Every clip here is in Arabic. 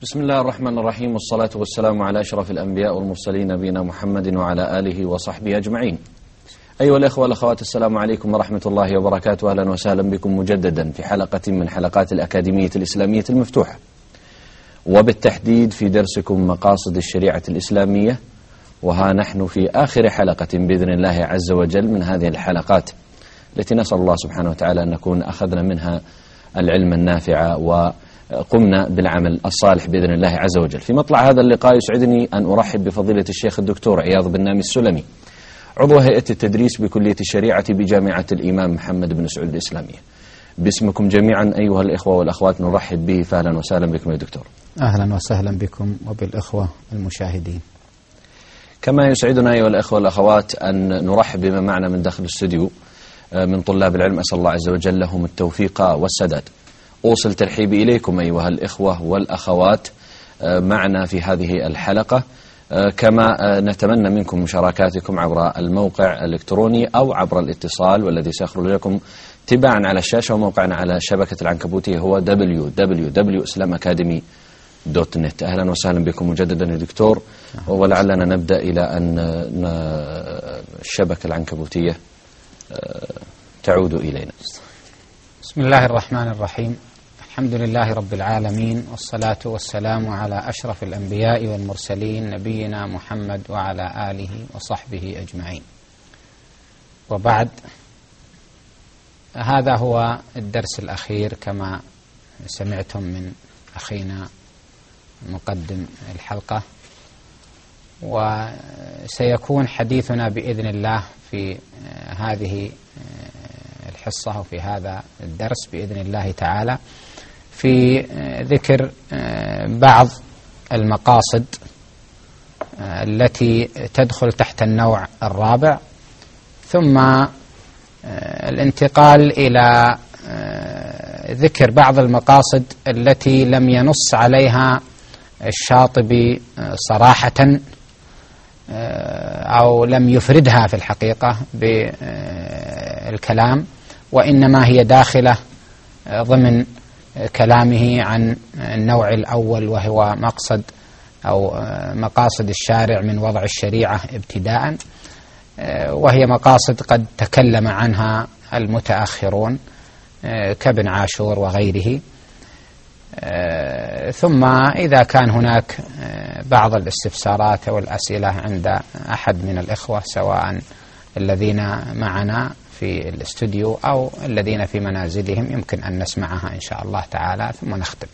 بسم الله الرحمن الرحيم، والصلاة والسلام على أشرف الأنبياء والمرسلين نبينا محمد وعلى آله وصحبه أجمعين. أيها الأخوة والأخوات، السلام عليكم ورحمة الله وبركاته. أهلا وسهلا بكم مجددا في حلقة من حلقات الأكاديمية الإسلامية المفتوحة، وبالتحديد في درسكم مقاصد الشريعة الإسلامية. وها نحن في آخر حلقة بإذن الله عز وجل من هذه الحلقات التي نسأل الله سبحانه وتعالى أن نكون أخذنا منها العلم النافع وقمنا بالعمل الصالح بإذن الله عز وجل. في مطلع هذا اللقاء يسعدني أن أرحب بفضيلة الشيخ الدكتور عياض بن نامي السلمي، عضو هيئة التدريس بكلية الشريعة بجامعة الإمام محمد بن سعود الإسلامية. باسمكم جميعا أيها الإخوة والأخوات نرحب به، فأهلا وسهلا بكم يا دكتور. أهلا وسهلا بكم وبالإخوة المشاهدين. كما يسعدنا أيها الإخوة والأخوات أن نرحب بما معنا من داخل الاستوديو من طلاب العلم، أسأل الله عز وجل لهم التوفيق والسداد. أوصل ترحيبي إليكم أيها الإخوة والأخوات معنا في هذه الحلقة، كما نتمنى منكم مشاركاتكم عبر الموقع الإلكتروني أو عبر الاتصال، والذي سيخرج لكم تباعا على الشاشة. وموقعنا على شبكة العنكبوتية هو www.islamacademy.net. أهلا وسهلا بكم مجددا يا دكتور، ولعلنا نبدأ إلى أن الشبكة العنكبوتية تعود إلينا. بسم الله الرحمن الرحيم، الحمد لله رب العالمين، والصلاة والسلام على أشرف الأنبياء والمرسلين نبينا محمد وعلى آله وصحبه أجمعين. وبعد، هذا هو الدرس الأخير كما سمعتم من أخينا مقدم الحلقة، وسيكون حديثنا بإذن الله في هذه الحصة وفي هذا الدرس بإذن الله تعالى في ذكر بعض المقاصد التي تدخل تحت النوع الرابع، ثم الانتقال إلى ذكر بعض المقاصد التي لم ينص عليها الشاطبي صراحة أو لم يفردها في الحقيقة بالكلام، وإنما هي داخلة ضمن كلامه عن النوع الأول، وهو مقصد أو مقاصد الشارع من وضع الشريعة ابتداء، وهي مقاصد قد تكلم عنها المتأخرون كابن عاشور وغيره. ثم إذا كان هناك بعض الاستفسارات والأسئلة عند أحد من الإخوة، سواء الذين معنا في الاستوديو أو الذين في منازلهم، يمكن أن نسمعها إن شاء الله تعالى ثم نختم.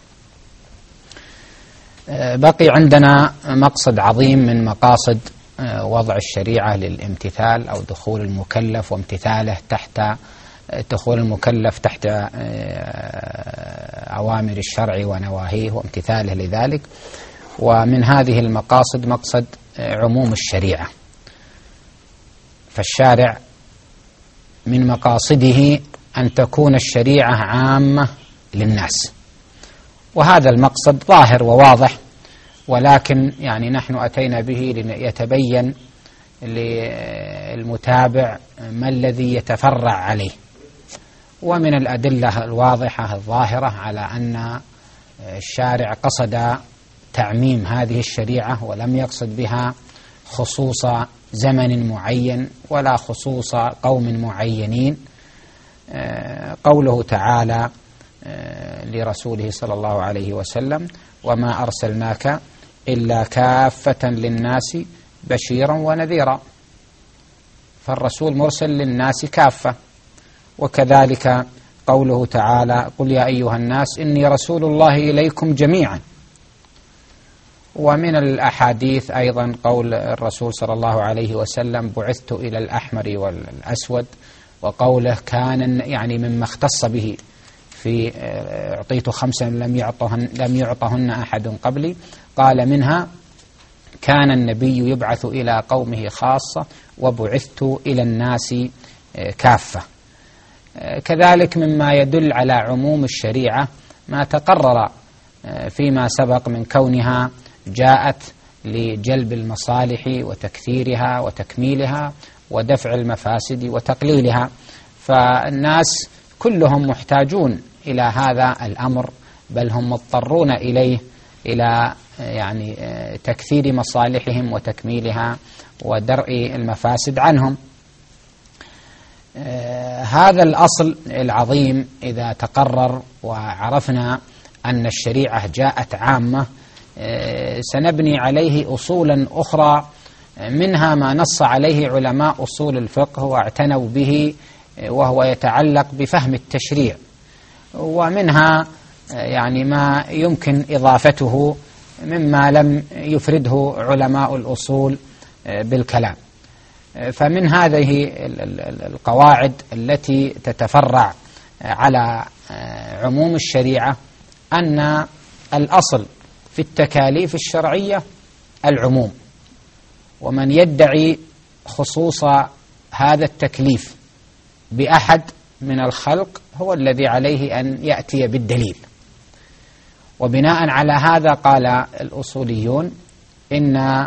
بقي عندنا مقصد عظيم من مقاصد وضع الشريعة للامتثال أو دخول المكلف وامتثاله تحت دخول المكلف تحت أوامر الشرع ونواهيه وامتثاله لذلك. ومن هذه المقاصد مقصد عموم الشريعة، فالشارع من مقاصده أن تكون الشريعة عامة للناس، وهذا المقصد ظاهر وواضح، ولكن يعني نحن أتينا به ليتبين للمتابع ما الذي يتفرع عليه. ومن الأدلة الواضحة الظاهرة على أن الشارع قصد تعميم هذه الشريعة، ولم يقصد بها خصوص زمن معين ولا خصوص قوم معينين. قوله تعالى لرسوله صلى الله عليه وسلم: وما أرسلناك إلا كافة للناس بشيرا ونذيرا، فالرسول مرسل للناس كافة. وكذلك قوله تعالى: قل يا أيها الناس إني رسول الله إليكم جميعا. ومن الأحاديث أيضا قول الرسول صلى الله عليه وسلم: بعثت إلى الأحمر والأسود، وقوله كان يعني مما اختص به في أعطيت 5 لم يعطهن أحد قبلي، قال منها: كان النبي يبعث إلى قومه خاصة وبعثت إلى الناس كافة. كذلك مما يدل على عموم الشريعة ما تقرر فيما سبق من كونها جاءت لجلب المصالح وتكثيرها وتكميلها ودفع المفاسد وتقليلها، فالناس كلهم محتاجون إلى هذا الأمر، بل هم مضطرون إليه إلى يعني تكثير مصالحهم وتكميلها ودرء المفاسد عنهم. هذا الأصل العظيم إذا تقرر وعرفنا أن الشريعة جاءت عامة، سنبني عليه أصولا أخرى، منها ما نص عليه علماء أصول الفقه واعتنوا به، وهو يتعلق بفهم التشريع، ومنها يعني ما يمكن إضافته مما لم يفرده علماء الأصول بالكلام. فمن هذه القواعد التي تتفرع على عموم الشريعة أن الأصل في التكاليف الشرعية العموم، ومن يدعي خصوص هذا التكليف بأحد من الخلق هو الذي عليه أن يأتي بالدليل. وبناء على هذا قال الأصوليون إن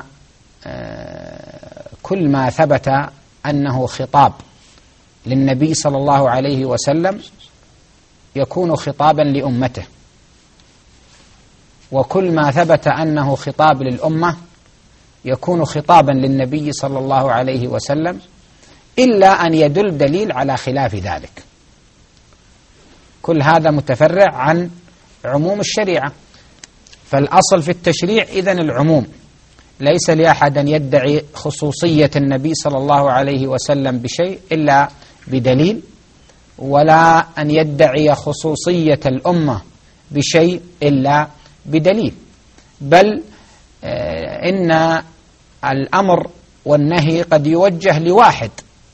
كل ما ثبت أنه خطاب للنبي صلى الله عليه وسلم يكون خطابا لأمته، وكل ما ثبت أنه خطاب للأمة يكون خطابا للنبي صلى الله عليه وسلم، إلا أن يدل دليل على خلاف ذلك. كل هذا متفرع عن عموم الشريعة. فالأصل في التشريع إذن العموم، ليس لأحد أن يدعي خصوصية النبي صلى الله عليه وسلم بشيء إلا بدليل، ولا أن يدعي خصوصية الأمة بشيء إلا بدليل. بل إن الأمر والنهي قد يوجه لواحد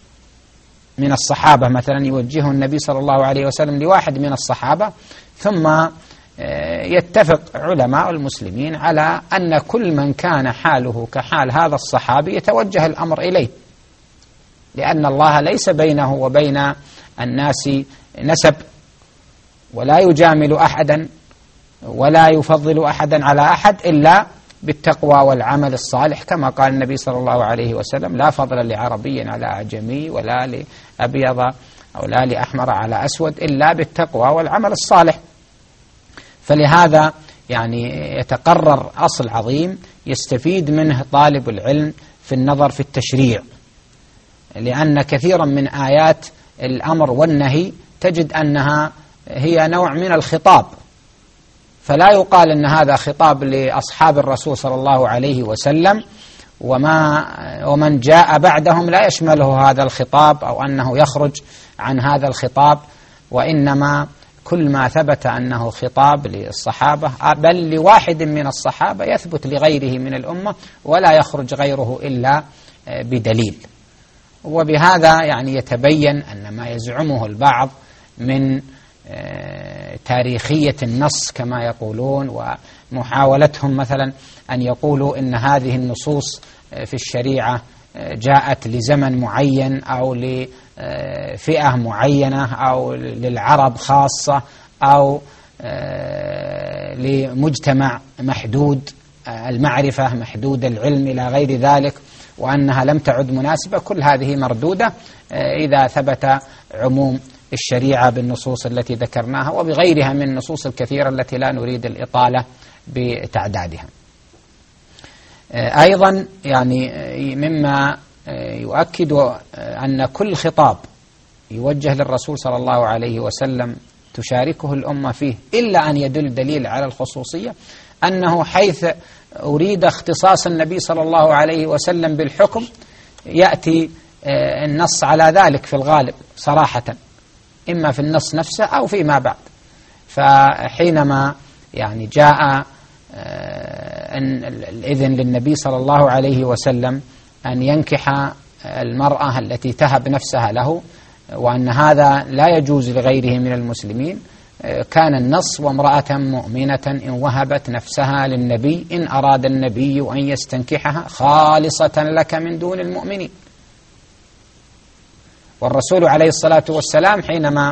من الصحابة، مثلا يوجهه النبي صلى الله عليه وسلم لواحد من الصحابة، ثم يتفق علماء المسلمين على أن كل من كان حاله كحال هذا الصحابي يتوجه الأمر إليه، لأن الله ليس بينه وبين الناس نسب، ولا يجامل أحدا ولا يفضل أحدا على أحد إلا بالتقوى والعمل الصالح، كما قال النبي صلى الله عليه وسلم: لا فضل لعربي على أعجمي ولا لأبيض أو لا لأحمر على أسود إلا بالتقوى والعمل الصالح. فلهذا يعني يتقرر أصل عظيم يستفيد منه طالب العلم في النظر في التشريع، لأن كثيرا من آيات الأمر والنهي تجد أنها هي نوع من الخطاب، فلا يقال أن هذا خطاب لأصحاب الرسول صلى الله عليه وسلم ومن جاء بعدهم لا يشمله هذا الخطاب، أو أنه يخرج عن هذا الخطاب، وإنما كل ما ثبت أنه خطاب للصحابة بل لواحد من الصحابة يثبت لغيره من الأمة ولا يخرج غيره إلا بدليل. وبهذا يعني يتبين أن ما يزعمه البعض من تاريخية النص كما يقولون، ومحاولتهم مثلا أن يقولوا إن هذه النصوص في الشريعة جاءت لزمن معين أو لفئة معينة أو للعرب خاصة أو لمجتمع محدود المعرفة محدود العلم إلى غير ذلك، وأنها لم تعد مناسبة. كل هذه مردودة إذا ثبت عموم الشريعة بالنصوص التي ذكرناها وبغيرها من النصوص الكثيرة التي لا نريد الإطالة بتعدادها. أيضا يعني مما يؤكد أن كل خطاب يوجه للرسول صلى الله عليه وسلم تشاركه الأمة فيه إلا أن يدل دليل على الخصوصية، أنه حيث أريد اختصاص النبي صلى الله عليه وسلم بالحكم يأتي النص على ذلك في الغالب صراحة، إما في النص نفسه أو فيما بعد. فحينما يعني جاء الإذن للنبي صلى الله عليه وسلم أن ينكح المرأة التي تهب نفسها له، وأن هذا لا يجوز لغيره من المسلمين، كان النص: وامرأة مؤمنة إن وهبت نفسها للنبي إن أراد النبي أن يستنكحها خالصة لك من دون المؤمنين. والرسول عليه الصلاة والسلام حينما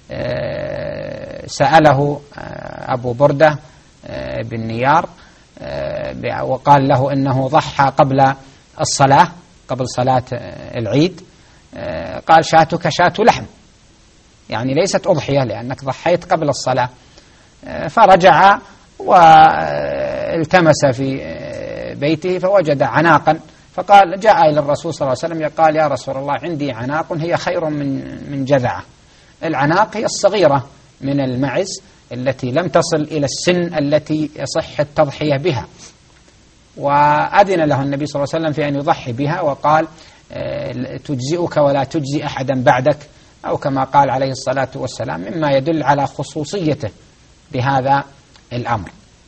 سأله أبو بردة بن نيار وقال له إنه ضحى قبل الصلاة قبل صلاة العيد، قال: شاتك شاة لحم، يعني ليست أضحية لأنك ضحيت قبل الصلاة. فرجع والتمس في بيته فوجد عناقا، فقال جاء إلى الرسول صلى الله عليه وسلم قال يا رسول الله عندي عناق هي خير من جذعة. العناق هي الصغيرة من المعز التي لم تصل إلى السن التي يصح التضحية بها، وأذن له النبي صلى الله عليه وسلم في أن يضحي بها، وقال تجزئك ولا تجزي أحدا بعدك، أو كما قال عليه الصلاة والسلام، مما يدل على خصوصيته بهذا الأمر.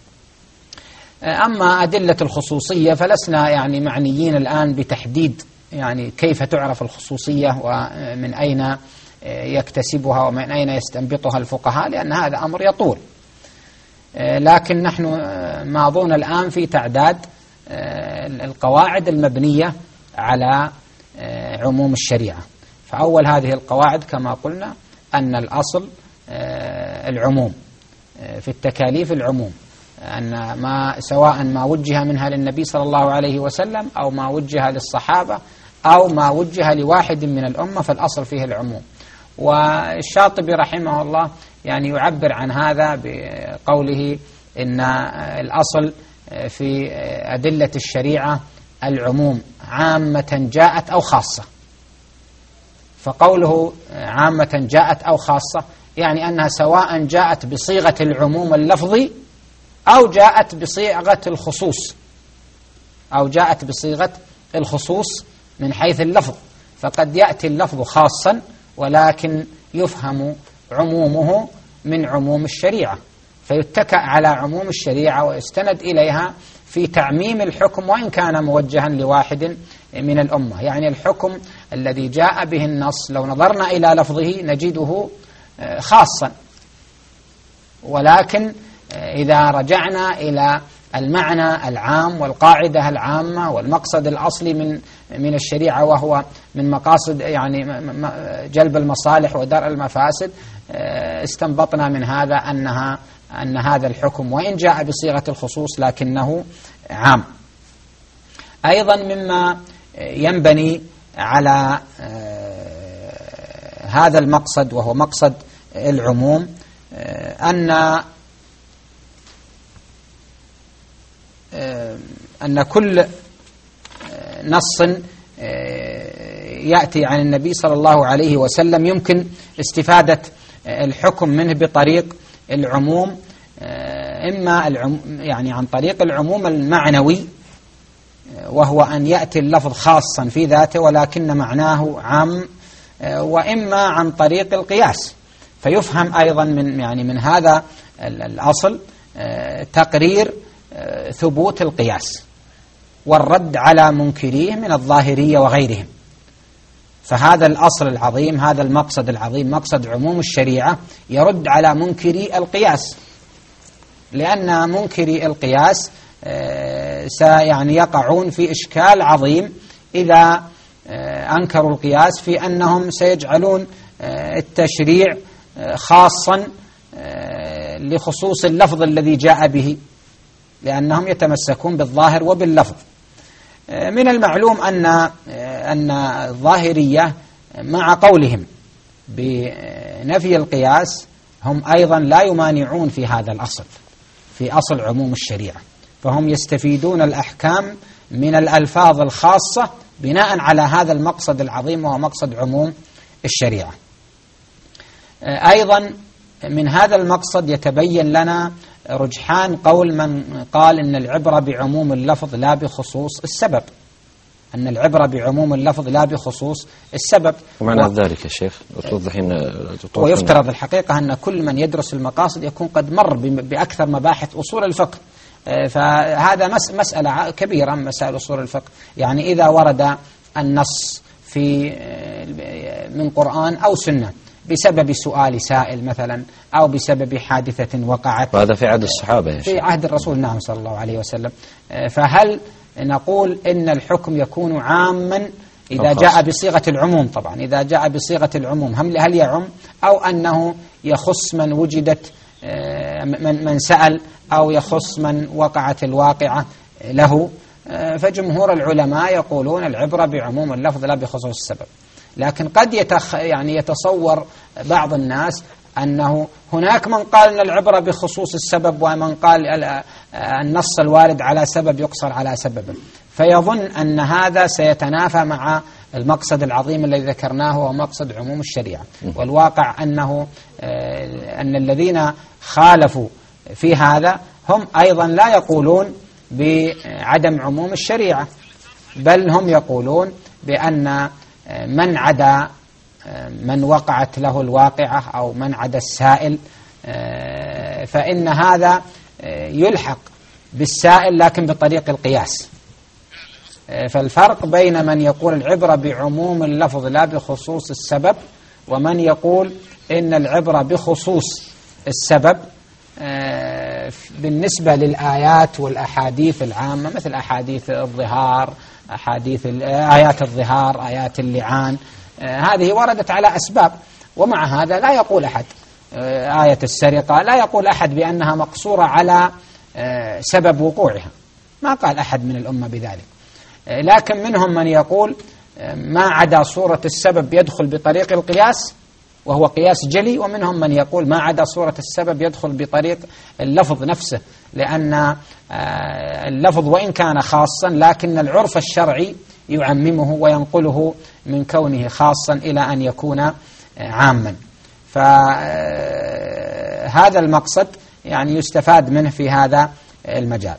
أما أدلة الخصوصية فلسنا يعني معنيين الآن بتحديد يعني كيف تعرف الخصوصية ومن أين يكتسبها ومن أين يستنبطها الفقهاء، لأن هذا أمر يطول. لكن نحن ماضون الآن في تعداد القواعد المبنية على عموم الشريعة. فأول هذه القواعد كما قلنا أن الأصل العموم في التكاليف، العموم أن ما سواء ما وجه منها للنبي صلى الله عليه وسلم أو ما وجه للصحابة أو ما وجه لواحد من الأمة، فالأصل فيه العموم. والشاطبي رحمه الله يعني يعبر عن هذا بقوله إن الأصل في أدلة الشريعة العموم عامة جاءت أو خاصة. فقوله عامة جاءت أو خاصة يعني أنها سواء جاءت بصيغة العموم اللفظي أو جاءت بصيغة الخصوص، أو جاءت بصيغة الخصوص من حيث اللفظ. فقد يأتي اللفظ خاصا ولكن يفهم عمومه من عموم الشريعة، فيتكأ على عموم الشريعة ويستند إليها في تعميم الحكم وإن كان موجها لواحد من الأمة. يعني الحكم الذي جاء به النص لو نظرنا إلى لفظه نجده خاصا، ولكن إذا رجعنا إلى المعنى العام والقاعدة العامة والمقصد الأصلي من الشريعة وهو من مقاصد يعني جلب المصالح ودرء المفاسد، استنبطنا من هذا أن هذا الحكم وإن جاء بصيغة الخصوص لكنه عام. أيضا مما ينبني على هذا المقصد وهو مقصد العموم أن كل نص يأتي عن النبي صلى الله عليه وسلم يمكن استفادة الحكم منه بطريق العموم، إما يعني عن طريق العموم المعنوي وهو أن يأتي اللفظ خاصا في ذاته ولكن معناه عام، وإما عن طريق القياس. فيفهم أيضا من هذا الأصل تقرير ثبوت القياس والرد على منكريه من الظاهرية وغيرهم. فهذا الأصل العظيم، هذا المقصد العظيم، مقصد عموم الشريعة، يرد على منكري القياس، لأن منكري القياس يعني يقعون في إشكال عظيم إذا أنكروا القياس في أنهم سيجعلون التشريع خاصا لخصوص اللفظ الذي جاء به، لأنهم يتمسكون بالظاهر وباللفظ. من المعلوم أن الظاهرية مع قولهم بنفي القياس هم أيضا لا يمانعون في هذا الأصل، في أصل عموم الشريعة، فهم يستفيدون الأحكام من الألفاظ الخاصة بناء على هذا المقصد العظيم وهو مقصد عموم الشريعة. أيضا من هذا المقصد يتبين لنا رجحان قول من قال إن العبرة بعموم اللفظ لا بخصوص السبب، أن العبرة بعموم اللفظ لا بخصوص السبب. ومعنى ذلك يا شيخ توضحين؟ ويفترض الحقيقة أن كل من يدرس المقاصد يكون قد مر بأكثر مباحث أصول الفقه، فهذا مسألة كبيرة من مسائل أصول الفقه. يعني إذا ورد النص من قرآن أو سنة بسبب سؤال سائل مثلا أو بسبب حادثة وقعت، وهذا في عهد الصحابة يا شيخ، في عهد الرسول نعم صلى الله عليه وسلم، فهل نقول إن الحكم يكون عاما إذا جاء بصيغة العموم؟ طبعا إذا جاء بصيغة العموم هل يعم، أو أنه يخص من وجدت من سأل، أو يخص من وقعت الواقعة له؟ فجمهور العلماء يقولون العبرة بعموم اللفظ لا بخصوص السبب. لكن قد يعني يتصور بعض الناس أنه هناك من قال أن العبرة بخصوص السبب، ومن قال النص الوارد على سبب يقصر على سبب، فيظن أن هذا سيتنافى مع المقصد العظيم الذي ذكرناه وهو مقصد عموم الشريعة. والواقع أن الذين خالفوا في هذا هم أيضا لا يقولون بعدم عموم الشريعة، بل هم يقولون بأن من عدا من وقعت له الواقعة أو من عدا السائل فإن هذا يلحق بالسائل لكن بطريق القياس. فالفرق بين من يقول العبرة بعموم اللفظ لا بخصوص السبب، ومن يقول إن العبرة بخصوص السبب بالنسبة للآيات والأحاديث العامة، مثل أحاديث الظهار، آيات الظهار، آيات اللعان، هذه وردت على أسباب. ومع هذا لا يقول أحد آية السرقة، لا يقول أحد بأنها مقصورة على سبب وقوعها، ما قال أحد من الأمة بذلك. لكن منهم من يقول ما عدا صورة السبب يدخل بطريق القياس وهو قياس جلي، ومنهم من يقول ما عدا صورة السبب يدخل بطريق اللفظ نفسه، لأن اللفظ وإن كان خاصا لكن العرف الشرعي يعممه وينقله من كونه خاصا إلى أن يكون عاما. فهذا المقصد يعني يستفاد منه في هذا المجال.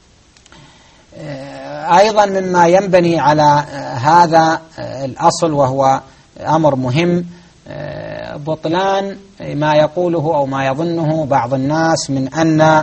أيضا مما ينبني على هذا الأصل وهو أمر مهم بطلان ما يقوله أو ما يظنه بعض الناس من أن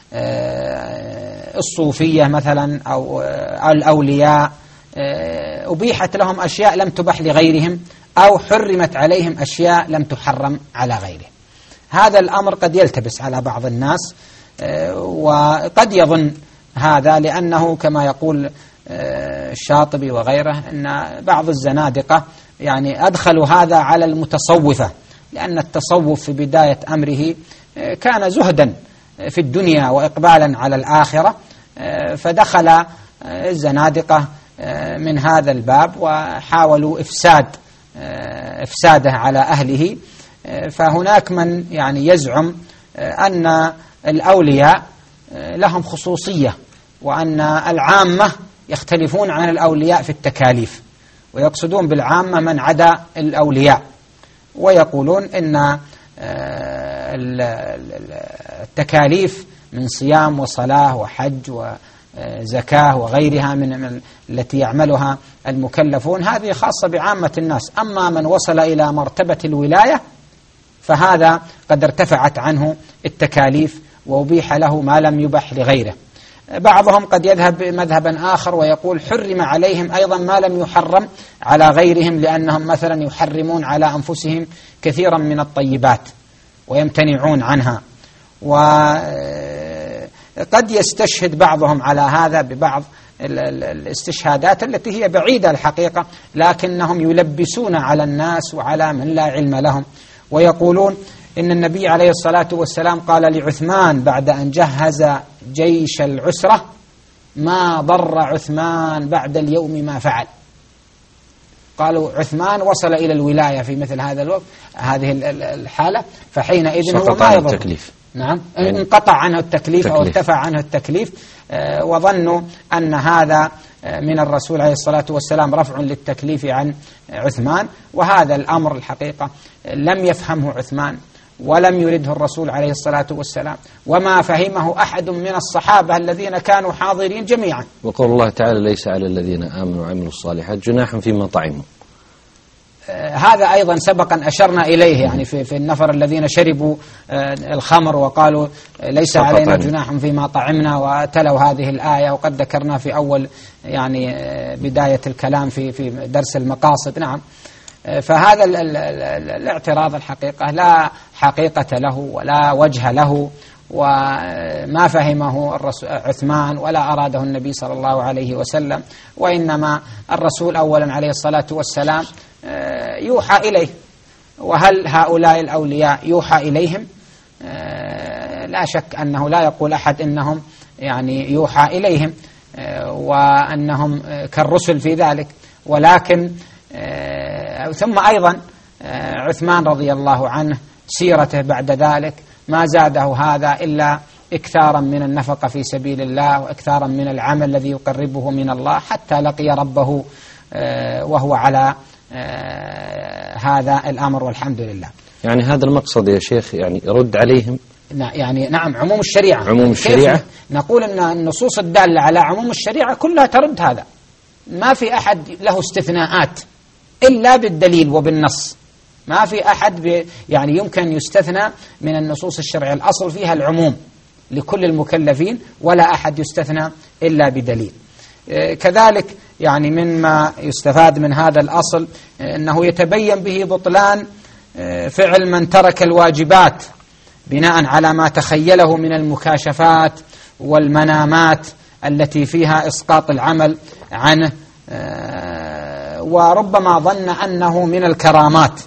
الصوفية مثلا أو الأولياء أبيحت لهم أشياء لم تبح لغيرهم، أو حرمت عليهم أشياء لم تحرم على غيرهم. هذا الأمر قد يلتبس على بعض الناس، وقد يظن هذا لأنه كما يقول الشاطبي وغيره أن بعض الزنادقة يعني أدخلوا هذا على المتصوفة، لأن التصوف في بداية أمره كان زهدا في الدنيا وإقبالا على الآخرة، فدخل الزنادقة من هذا الباب وحاولوا إفساده على أهله. فهناك من يعني يزعم أن الأولياء لهم خصوصية، وأن العامة يختلفون عن الأولياء في التكاليف، ويقصدون بالعامة من عدا الأولياء، ويقولون إن التكاليف من صيام وصلاة وحج وزكاة وغيرها من التي يعملها المكلفون هذه خاصة بعامة الناس، أما من وصل إلى مرتبة الولاية فهذا قد ارتفعت عنه التكاليف وأبيح له ما لم يبح لغيره. بعضهم قد يذهب مذهبا آخر ويقول حرم عليهم أيضا ما لم يحرم على غيرهم، لأنهم مثلا يحرمون على أنفسهم كثيرا من الطيبات ويمتنعون عنها. وقد يستشهد بعضهم على هذا ببعض الاستشهادات التي هي بعيدة الحقيقة، لكنهم يلبسون على الناس وعلى من لا علم لهم، ويقولون إن النبي عليه الصلاة والسلام قال لعثمان بعد أن جهز جيش العسرة ما ضر عثمان بعد اليوم ما فعل. قالوا عثمان وصل إلى الولاية في مثل هذا الوقت، هذه الحالة، فحينئذ هو ما يضر. التكليف. نعم، انقطع عنه التكليف أو ارتفع عنه التكليف، وظنوا أن هذا من الرسول عليه الصلاة والسلام رفع للتكليف عن عثمان، وهذا الأمر الحقيقة لم يفهمه عثمان ولم يرده الرسول عليه الصلاة والسلام، وما فهمه أحد من الصحابة الذين كانوا حاضرين جميعا. وقول الله تعالى ليس على الذين آمنوا وعملوا الصالحات جناح فيما طعموا. هذا أيضا سبقا أشرنا إليه، يعني في النفر الذين شربوا الخمر وقالوا ليس علينا جناح فيما طعمنا، وتلوا هذه الآية، وقد ذكرنا في أول يعني بداية الكلام في درس المقاصد. نعم، فهذا الاعتراض الحقيقة لا حقيقة له ولا وجه له، وما فهمه عثمان ولا أراده النبي صلى الله عليه وسلم، وإنما الرسول أولا عليه الصلاة والسلام يوحى إليه، وهل هؤلاء الأولياء يوحى إليهم؟ لا شك أنه لا يقول أحد إنهم يعني يوحى إليهم وأنهم كالرسل في ذلك، ولكن ثم أيضا عثمان رضي الله عنه سيرته بعد ذلك ما زاده هذا إلا إكثارا من النفقة في سبيل الله وإكثارا من العمل الذي يقربه من الله حتى لقي ربه وهو على هذا الأمر والحمد لله. يعني هذا المقصد يا شيخ، يعني يرد عليهم يعني نعم عموم الشريعة. عموم الشريعة نقول أن النصوص الدالة على عموم الشريعة كلها ترد هذا، ما في أحد له استثناءات إلا بالدليل وبالنص، ما في أحد يعني يمكن يستثنى من النصوص الشرعية، الأصل فيها العموم لكل المكلفين ولا أحد يستثنى إلا بدليل. كذلك يعني مما يستفاد من هذا الأصل أنه يتبين به بطلان فعل من ترك الواجبات بناء على ما تخيله من المكاشفات والمنامات التي فيها إسقاط العمل عنه، وربما ظن أنه من الكرامات.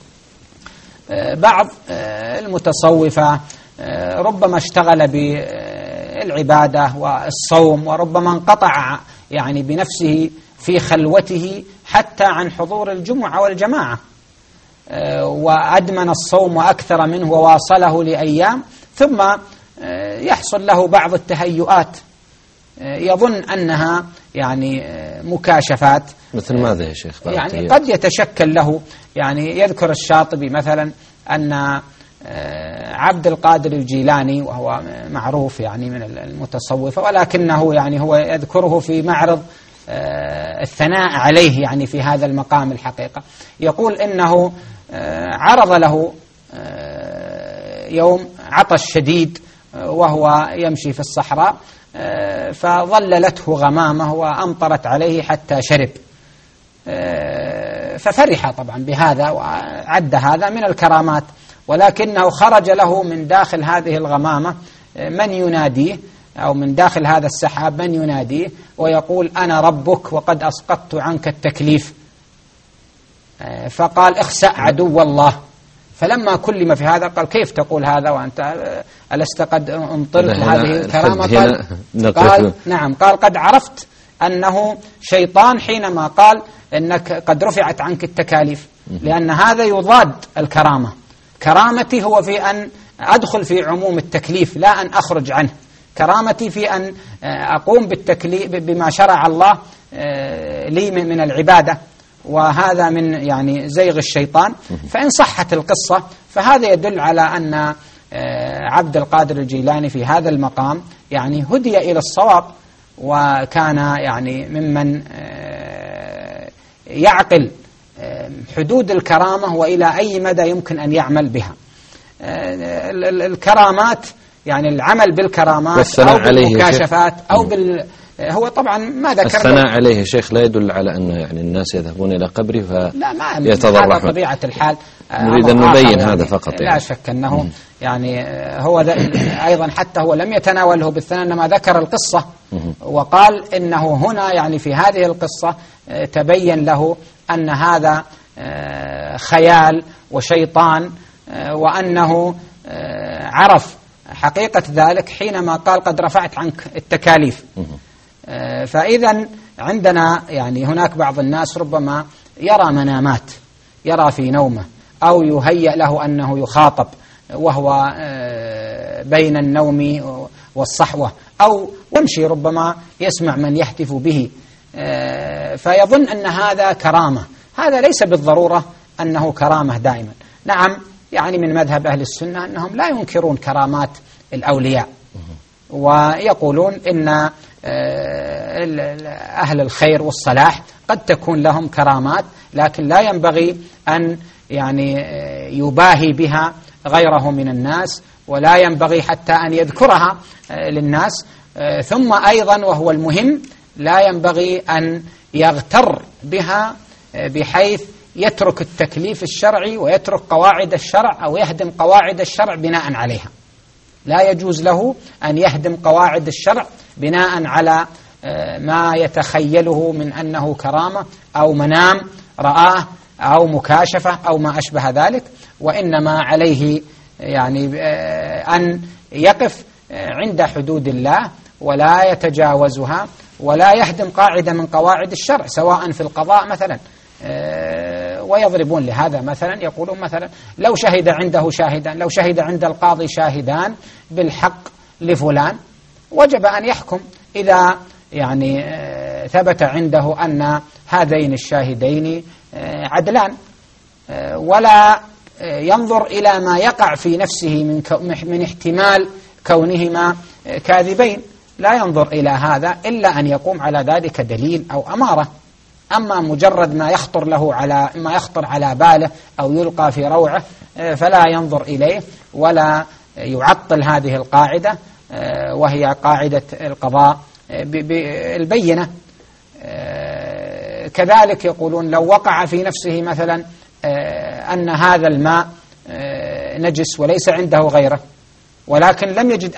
بعض المتصوفة ربما اشتغل بالعبادة والصوم، وربما انقطع يعني بنفسه في خلوته حتى عن حضور الجمعة والجماعة، وأدمن الصوم وأكثر منه وواصله لأيام، ثم يحصل له بعض التهيؤات يظن أنها يعني مكاشفات. مثل ماذا يا شيخ؟ يعني قد يتشكل له، يعني يذكر الشاطبي مثلا أن عبد القادر الجيلاني وهو معروف يعني من المتصوفة، ولكنه يعني هو يذكره في معرض الثناء عليه يعني في هذا المقام الحقيقة، يقول إنه عرض له يوم عطش شديد وهو يمشي في الصحراء، فظللته غمامة وأمطرت عليه حتى شرب، ففرح طبعا بهذا وعد هذا من الكرامات، ولكنه خرج له من داخل هذه الغمامة من يناديه، أو من داخل هذا السحاب من يناديه ويقول أنا ربك وقد أسقطت عنك التكليف، فقال اخسأ عدو الله. فلما كلم في هذا قال كيف تقول هذا وأنت ألست قد انطلت هذه الكرامة؟ قال نعم، قال قد عرفت أنه شيطان حينما قال إنك قد رفعت عنك التكاليف، لأن هذا يضاد الكرامة. كرامتي هو في أن أدخل في عموم التكليف لا أن أخرج عنه، كرامتي في أن أقوم بالتكليف بما شرع الله لي من العبادة، وهذا من يعني زيغ الشيطان. فإن صحت القصة فهذا يدل على أن عبد القادر الجيلاني في هذا المقام يعني هدي إلى الصواب، وكان يعني ممن يعقل حدود الكرامة وإلى أي مدى يمكن أن يعمل بها. الكرامات يعني العمل بالكرامات أو بالمكاشفات أو هو طبعا ما ذكر الثناء عليه شيخ لا يدل على أن يعني الناس يذهبون إلى قبره فيتضرعون. هذا طبيعة الحال، نريد أن نبين هذا فقط يعني. لا شك أنه يعني هو أيضا حتى هو لم يتناوله بالثناء، إنما ذكر القصة وقال إنه هنا يعني في هذه القصة تبين له أن هذا خيال وشيطان، وأنه عرف حقيقة ذلك حينما قال قد رفعت عنك التكاليف. فإذا عندنا يعني هناك بعض الناس ربما يرى منامات، يرى في نومه أو يهيأ له أنه يخاطب وهو بين النوم والصحوة، أو يمشي ربما يسمع من يهتف به فيظن أن هذا كرامة. هذا ليس بالضرورة أنه كرامة دائما. نعم يعني من مذهب أهل السنة أنهم لا ينكرون كرامات الأولياء، ويقولون إن أهل الخير والصلاح قد تكون لهم كرامات، لكن لا ينبغي أن يعني يباهي بها غيره من الناس، ولا ينبغي حتى أن يذكرها للناس. ثم أيضا وهو المهم لا ينبغي أن يغتر بها بحيث يترك التكليف الشرعي ويترك قواعد الشرع أو يهدم قواعد الشرع بناء عليها. لا يجوز له أن يهدم قواعد الشرع بناء على ما يتخيله من أنه كرامة أو منام رآه أو مكاشفة أو ما أشبه ذلك، وإنما عليه يعني أن يقف عند حدود الله ولا يتجاوزها، ولا يهدم قاعدة من قواعد الشرع سواء في القضاء مثلا ويضربون لهذا مثلا، يقولون مثلا لو شهد عنده شاهدان، لو شهد عند القاضي شاهدان بالحق لفلان وجب أن يحكم إذا يعني ثبت عنده أن هذين الشاهدين عدلان، ولا ينظر إلى ما يقع في نفسه من احتمال كونهما كاذبين، لا ينظر إلى هذا إلا أن يقوم على ذلك دليل أو أمارة. أما مجرد ما يخطر على باله أو يلقى في روعه فلا ينظر إليه ولا يعطل هذه القاعدة، وهي قاعدة القضاء بالبينة. كذلك يقولون لو وقع في نفسه مثلا أن هذا الماء نجس وليس عنده غيره، ولكن لم يجد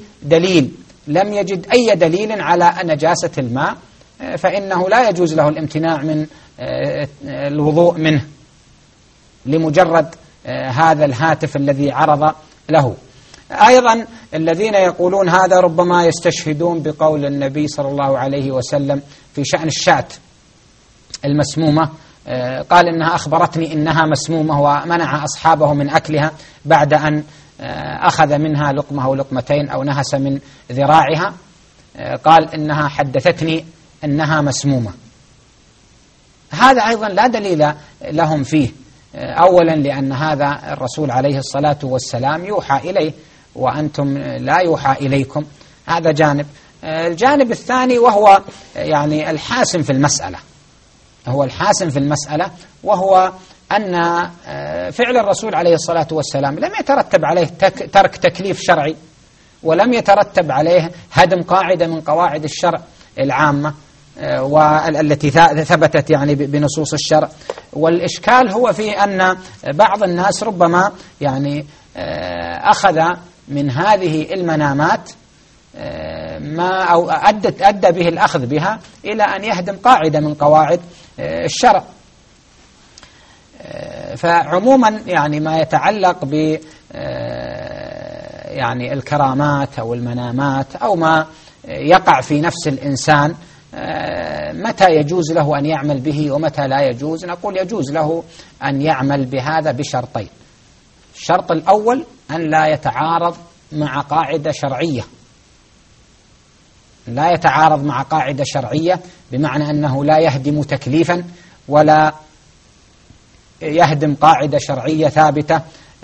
أي دليل على نجاسة الماء، فإنه لا يجوز له الامتناع من الوضوء منه لمجرد هذا الهاتف الذي عرض له. أيضا الذين يقولون هذا ربما يستشهدون بقول النبي صلى الله عليه وسلم في شأن الشاة المسمومة، قال إنها أخبرتني إنها مسمومة ومنع أصحابه من أكلها بعد أن أخذ منها لقمة أو لقمتين أو نهس من ذراعها، قال إنها حدثتني أنها مسمومة. هذا أيضا لا دليل لهم فيه، أولا لأن هذا الرسول عليه الصلاة والسلام يوحى إليه وأنتم لا يوحى إليكم، هذا جانب. الجانب الثاني وهو يعني الحاسم في المسألة، وهو أن فعل الرسول عليه الصلاة والسلام لم يترتب عليه ترك تكليف شرعي، ولم يترتب عليه هدم قاعدة من قواعد الشرع العامة والتي ثبتت يعني بنصوص الشرع. والإشكال هو في أن بعض الناس ربما يعني أخذ من هذه المنامات ما أو أدى به الأخذ بها إلى أن يهدم قاعدة من قواعد الشرع. فعموما يعني ما يتعلق ب يعني الكرامات أو المنامات أو ما يقع في نفس الإنسان، متى يجوز له أن يعمل به ومتى لا يجوز؟ نقول يجوز له أن يعمل بهذا بشرطين. الشرط الأول أن لا يتعارض مع قاعدة شرعية، لا يتعارض مع قاعدة شرعية بمعنى أنه لا يهدم تكليفا ولا يهدم قاعدة شرعية ثابتة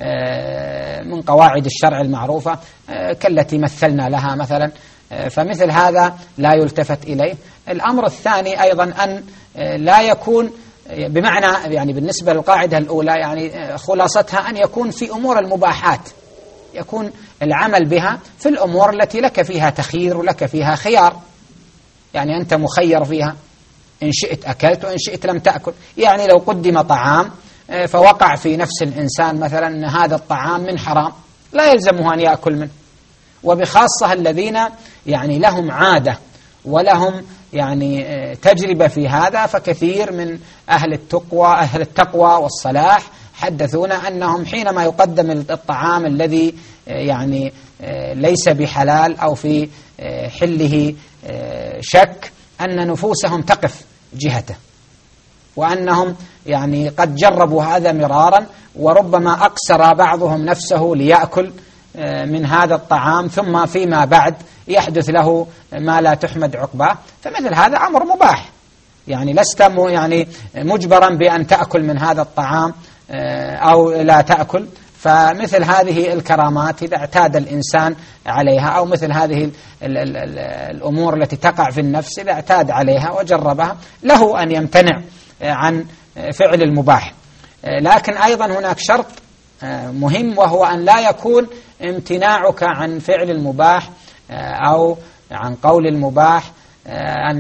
من قواعد الشرع المعروفة كالتي مثلنا لها مثلا، فمثل هذا لا يلتفت إليه. الأمر الثاني أيضا أن لا يكون بمعنى يعني بالنسبة للقاعدة الأولى يعني خلاصتها أن يكون في أمور المباحات، يكون العمل بها في الأمور التي لك فيها تخيير ولك فيها خيار، يعني أنت مخير فيها، إن شئت أكلت وإن شئت لم تأكل. يعني لو قدم طعام فوقع في نفس الإنسان مثلا أن هذا الطعام من حرام، لا يلزمه أن يأكل منه. وبخاصة الذين يعني لهم عادة ولهم يعني تجربة في هذا، فكثير من أهل التقوى والصلاح حدثونا أنهم حينما يقدم الطعام الذي يعني ليس بحلال أو في حله شك أن نفوسهم تقف جهته، وأنهم يعني قد جربوا هذا مرارا، وربما أقسر بعضهم نفسه ليأكل من هذا الطعام ثم فيما بعد يحدث له ما لا تحمد عقباه. فمثل هذا أمر مباح، يعني لست يعني مجبرا بأن تأكل من هذا الطعام أو لا تأكل. فمثل هذه الكرامات إذا اعتاد الإنسان عليها، أو مثل هذه الأمور التي تقع في النفس إذا اعتاد عليها وجربها، له أن يمتنع عن فعل المباح. لكن أيضا هناك شرط مهم، وهو أن لا يكون امتناعك عن فعل المباح أو عن قول المباح أن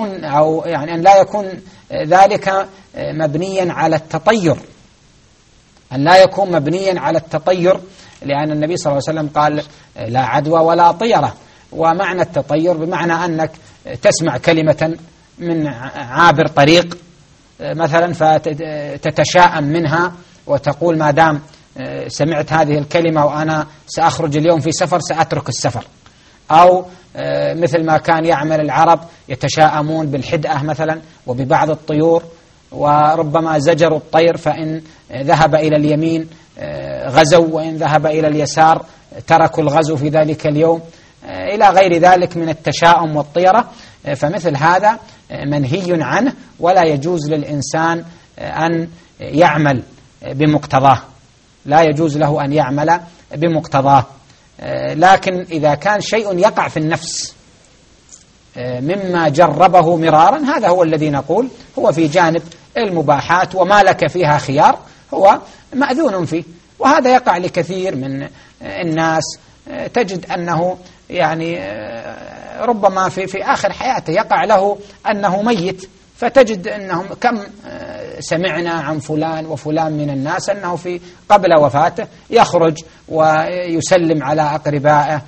لا يكون ذلك مبنيا على التطير، أن لا يكون مبنيا على التطير، لأن النبي صلى الله عليه وسلم قال لا عدوى ولا طيرة. ومعنى التطير بمعنى أنك تسمع كلمة من عابر طريق مثلا فتتشاءم منها وتقول ما دام سمعت هذه الكلمة وأنا سأخرج اليوم في سفر سأترك السفر. أو مثل ما كان يعمل العرب يتشاءمون بالحدأة مثلا وببعض الطيور، وربما زجروا الطير فإن ذهب إلى اليمين غزوا، وإن ذهب إلى اليسار تركوا الغزو في ذلك اليوم، إلى غير ذلك من التشاؤم والطيرة. فمثل هذا منهي عنه، ولا يجوز للإنسان أن يعمل بمقتضاه، لا يجوز له أن يعمل بمقتضاه. لكن إذا كان شيء يقع في النفس مما جربه مرارا، هذا هو الذي نقول هو في جانب المباحات، وما لك فيها خيار هو مأذون فيه. وهذا يقع لكثير من الناس، تجد أنه يعني ربما في آخر حياته يقع له أنه ميت، فتجد أنهم كم سمعنا عن فلان وفلان من الناس أنه في قبل وفاته يخرج ويسلم على أقربائه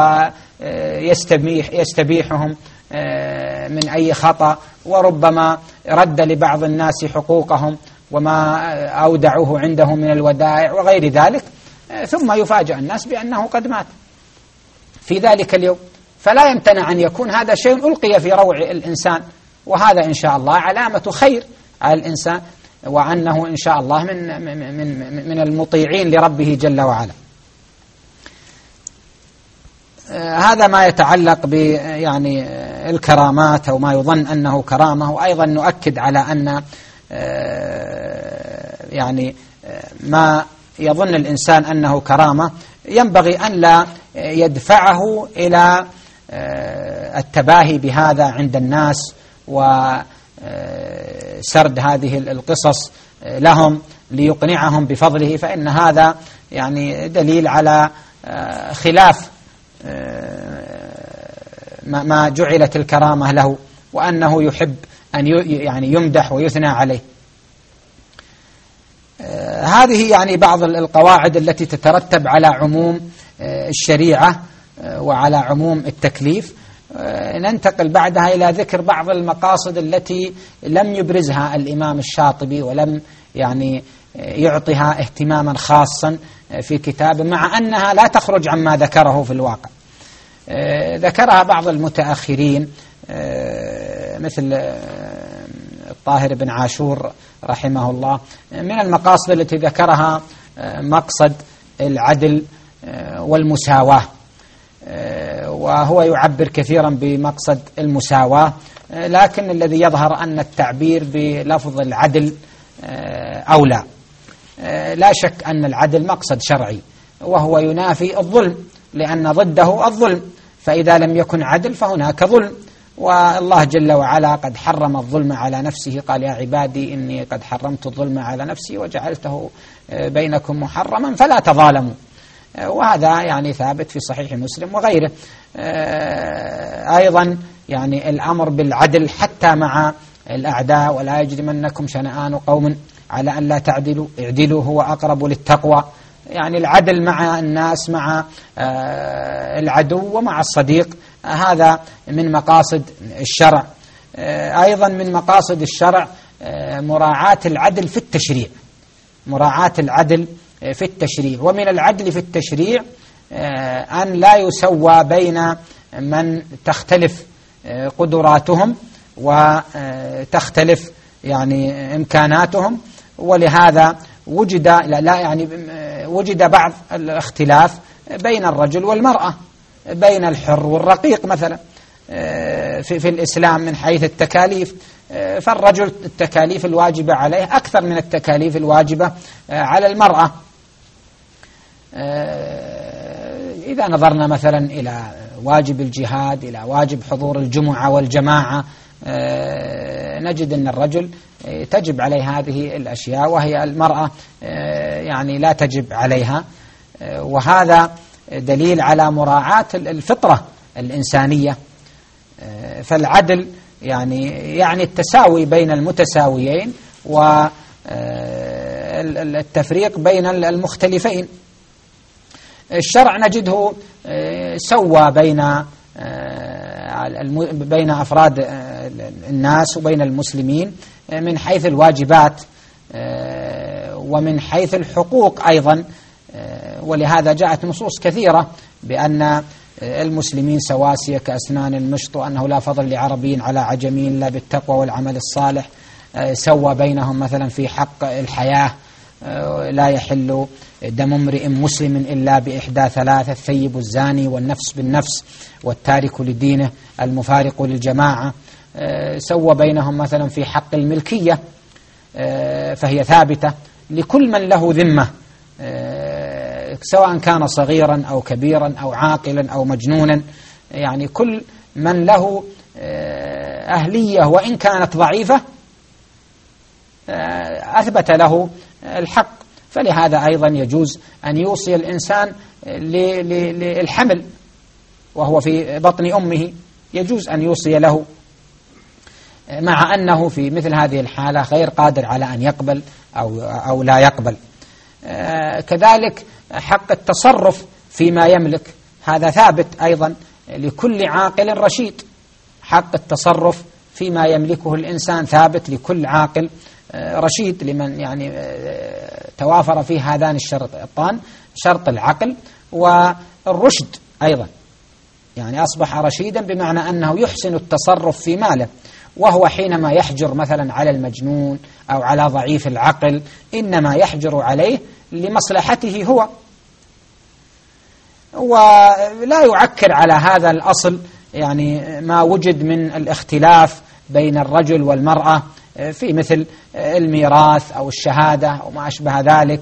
ويستبيحهم من أي خطأ، وربما رد لبعض الناس حقوقهم وما أودعوه عنده من الودائع وغير ذلك، ثم يفاجأ الناس بأنه قد مات في ذلك اليوم. فلا يمتنع أن يكون هذا شيء ألقي في روع الإنسان، وهذا إن شاء الله علامة خير على الإنسان، وأنه إن شاء الله من المطيعين لربه جل وعلا. هذا ما يتعلق يعني الكرامات أو ما يظن أنه كرامة. وأيضا نؤكد على أن يعني ما يظن الإنسان أنه كرامة ينبغي أن لا يدفعه إلى التباهي بهذا عند الناس وسرد هذه القصص لهم ليقنعهم بفضله، فإن هذا يعني دليل على خلاف ما جعلت الكرامة له، وأنه يحب أن يعني يمدح ويثنى عليه. هذه يعني بعض القواعد التي تترتب على عموم الشريعة وعلى عموم التكليف. ننتقل بعدها إلى ذكر بعض المقاصد التي لم يبرزها الإمام الشاطبي ولم يعني يعطيها اهتماما خاصا في كتابه، مع أنها لا تخرج عما ذكره في الواقع. ذكرها بعض المتأخرين مثل الطاهر بن عاشور رحمه الله. من المقاصد التي ذكرها مقصد العدل والمساواة، وهو يعبر كثيرا بمقصد المساواة، لكن الذي يظهر أن التعبير بلفظ العدل أولى. لا شك أن العدل مقصد شرعي، وهو ينافي الظلم، لأن ضده الظلم، فإذا لم يكن عدل فهناك ظلم. والله جل وعلا قد حرم الظلم على نفسه، قال يا عبادي إني قد حرمت الظلم على نفسي وجعلته بينكم محرما فلا تظالموا. وهذا يعني ثابت في صحيح مسلم وغيره. أيضا يعني الأمر بالعدل حتى مع الأعداء، ولا يجرمنكم شنآن قوم على أن لا تعدلوا اعدلوا هو أقرب للتقوى. يعني العدل مع الناس، مع العدو ومع الصديق، هذا من مقاصد الشرع. أيضا من مقاصد الشرع مراعاة العدل في التشريع، مراعاة العدل في التشريع. ومن العدل في التشريع أن لا يسوى بين من تختلف قدراتهم وتختلف يعني إمكاناتهم، ولهذا وجد بعض الاختلاف بين الرجل والمرأة، بين الحر والرقيق مثلا في الإسلام من حيث التكاليف. فالرجل التكاليف الواجبة عليه أكثر من التكاليف الواجبة على المرأة. إذا نظرنا مثلا إلى واجب الجهاد، إلى واجب حضور الجمعة والجماعة، نجد أن الرجل تجب عليه هذه الأشياء، وهي المرأة يعني لا تجب عليها. وهذا دليل على مراعاة الفطرة الإنسانية. فالعدل يعني التساوي بين المتساويين والتفريق بين المختلفين. الشرع نجده سوى بين أفراد الناس وبين المسلمين من حيث الواجبات ومن حيث الحقوق أيضا. ولهذا جاءت نصوص كثيرة بأن المسلمين سواسية كأسنان المشط، وأنه لا فضل لعربي على عجمي إلا بالتقوى والعمل الصالح. سوى بينهم مثلا في حق الحياة، لا يحل دم امرئ مسلم إلا بإحدى ثلاثة: الثيب الزاني، والنفس بالنفس، والتارك لدينه، المفارق للجماعة. سوى بينهم مثلا في حق الملكية، فهي ثابتة لكل من له ذمة، سواء كان صغيرا أو كبيرا أو عاقلا أو مجنونا، يعني كل من له أهلية وإن كانت ضعيفة أثبت له الحق. فلهذا أيضا يجوز أن يوصي الإنسان للحمل وهو في بطن أمه، يجوز أن يوصي له مع أنه في مثل هذه الحالة غير قادر على أن يقبل أو لا يقبل. كذلك حق التصرف فيما يملك، هذا ثابت أيضا لكل عاقل رشيد. حق التصرف فيما يملكه الإنسان ثابت لكل عاقل رشيد، لمن يعني توافر فيه هذان الشرطان، شرط العقل والرشد أيضا، يعني أصبح رشيدا بمعنى أنه يحسن التصرف في ماله، وهو حينما يحجر مثلا على المجنون أو على ضعيف العقل إنما يحجر عليه لمصلحته هو، ولا يعكر على هذا الأصل يعني ما وجد من الاختلاف بين الرجل والمرأة في مثل الميراث أو الشهادة أو ما أشبه ذلك،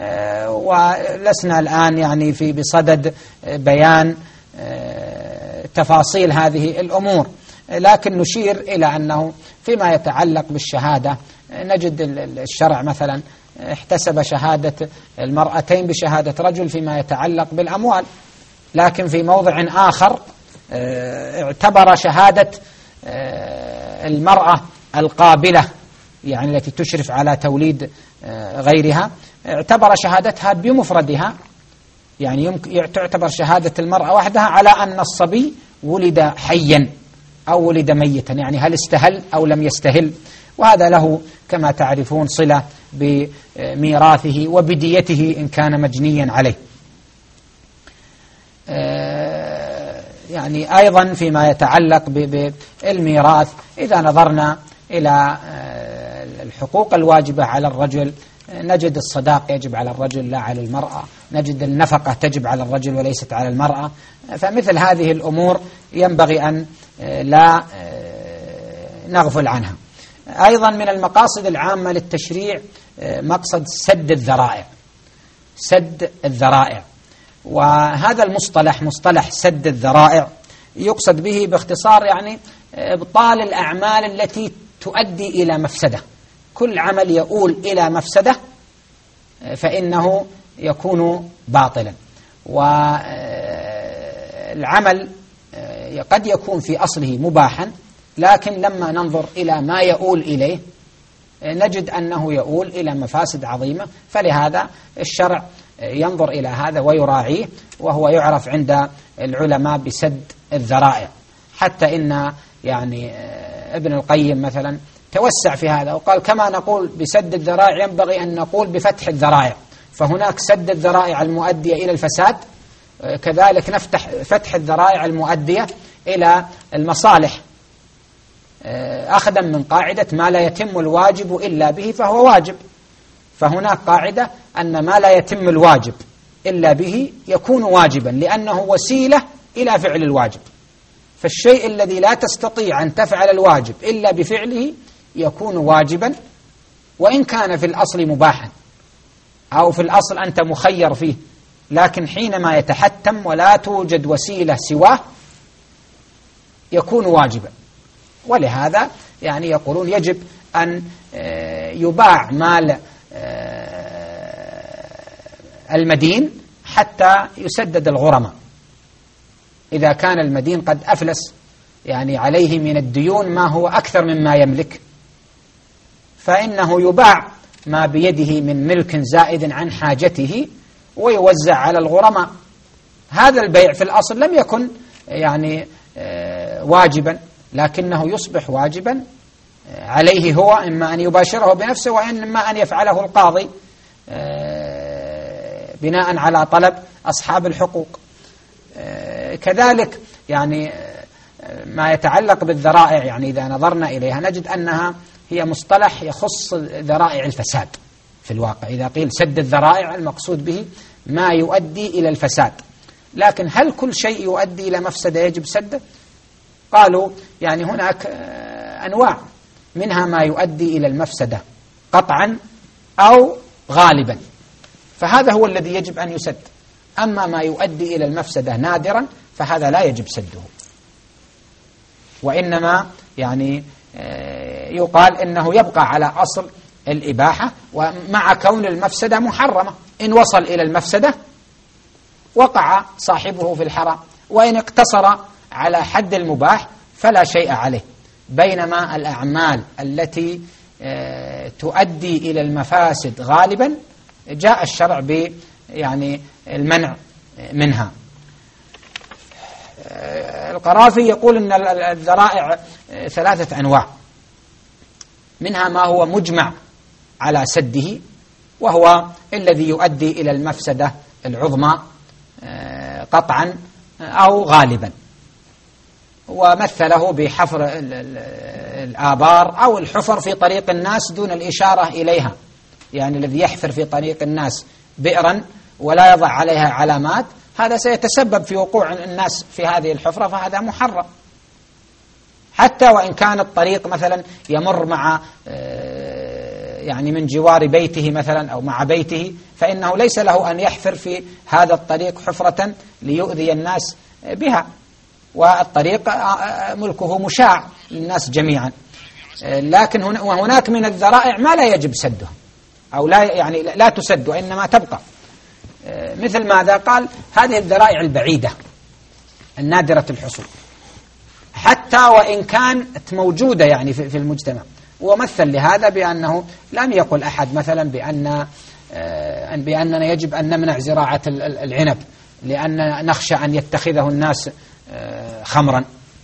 ولسنا الآن يعني بصدد بيان تفاصيل هذه الأمور، لكن نشير إلى أنه فيما يتعلق بالشهادة نجد الشرع مثلا احتسب شهادة المرأتين بشهادة رجل فيما يتعلق بالأموال، لكن في موضع آخر اعتبر شهادة المرأة القابلة يعني التي تشرف على توليد غيرها، اعتبر شهادتها بمفردها، يعني تعتبر شهادة المرأة وحدها على أن الصبي ولد حيا أو ولد ميتا، يعني هل استهل أو لم يستهل، وهذا له كما تعرفون صلة بميراثه وبديته إن كان مجنيا عليه. يعني أيضا فيما يتعلق بالميراث إذا نظرنا إلى الحقوق الواجبة على الرجل نجد الصداق يجب على الرجل لا على المرأة، نجد النفقة تجب على الرجل وليست على المرأة، فمثل هذه الأمور ينبغي أن لا نغفل عنها. أيضا من المقاصد العامة للتشريع مقصد سد الذرائع، سد الذرائع، وهذا المصطلح مصطلح سد الذرائع يقصد به باختصار يعني إبطال الأعمال التي تؤدي إلى مفسدة، كل عمل يؤول إلى مفسدة فإنه يكون باطلا، والعمل قد يكون في أصله مباحا لكن لما ننظر إلى ما يؤول إليه نجد أنه يؤول إلى مفاسد عظيمة، فلهذا الشرع ينظر إلى هذا ويراعيه، وهو يعرف عند العلماء بسد الذرائع. حتى إن يعني ابن القيم مثلا توسع في هذا وقال كما نقول بسد الذرائع ينبغي أن نقول بفتح الذرائع، فهناك سد الذرائع المؤدية إلى الفساد، كذلك نفتح فتح الذرائع المؤدية إلى المصالح، أخذا من قاعدة ما لا يتم الواجب إلا به فهو واجب، فهناك قاعدة أن ما لا يتم الواجب إلا به يكون واجبا لأنه وسيلة إلى فعل الواجب، فالشيء الذي لا تستطيع أن تفعل الواجب إلا بفعله يكون واجبا وإن كان في الأصل مباحا أو في الأصل أنت مخير فيه، لكن حينما يتحتم ولا توجد وسيلة سواه يكون واجبا. ولهذا يعني يقولون يجب أن يباع مال المدين حتى يسدد الغرماء، إذا كان المدين قد أفلس يعني عليه من الديون ما هو أكثر مما يملك، فإنه يباع ما بيده من ملك زائد عن حاجته ويوزع على الغرماء. هذا البيع في الأصل لم يكن يعني واجبا، لكنه يصبح واجبا عليه هو، إما أن يباشره بنفسه وإما أن يفعله القاضي بناء على طلب أصحاب الحقوق. كذلك يعني ما يتعلق بالذرائع يعني إذا نظرنا إليها نجد أنها هي مصطلح يخص ذرائع الفساد في الواقع. إذا قيل سد الذرائع المقصود به ما يؤدي إلى الفساد، لكن هل كل شيء يؤدي إلى مفسدة يجب سده؟ قالوا يعني هناك أنواع، منها ما يؤدي إلى المفسدة قطعا أو غالبا، فهذا هو الذي يجب أن يسد. أما ما يؤدي إلى المفسدة نادرا فهذا لا يجب سده، وإنما يعني يقال إنه يبقى على أصل الإباحة، ومع كون المفسدة محرمة. إن وصل إلى المفسدة وقع صاحبه في الحرام، وإن اقتصر على حد المباح فلا شيء عليه. بينما الأعمال التي تؤدي إلى المفاسد غالبا جاء الشرع يعني المنع منها. القرافي يقول أن الذرائع 3 أنواع، منها ما هو مجمع على سده، وهو الذي يؤدي إلى المفسدة العظمى قطعا أو غالبا، ومثله بحفر الآبار أو الحفر في طريق الناس دون الإشارة إليها، يعني الذي يحفر في طريق الناس بئرا ولا يضع عليها علامات، هذا سيتسبب في وقوع الناس في هذه الحفرة، فهذا محرم. حتى وإن كان الطريق مثلا يمر مع يعني من جوار بيته مثلا أو مع بيته، فإنه ليس له أن يحفر في هذا الطريق حفرة ليؤذي الناس بها، والطريق ملكه مشاع للناس جميعا. لكن هناك من الذرائع ما لا يجب سدها، أو لا تسد وإنما تبقى. مثل ماذا؟ قال هذه الذرائع البعيدة النادرة الحصول، حتى وإن كانت موجودة يعني في المجتمع. ومثل لهذا بأنه لم يقل أحد مثلا بأننا يجب أن نمنع زراعة العنب لأن نخشى أن يتخذه الناس خمرا،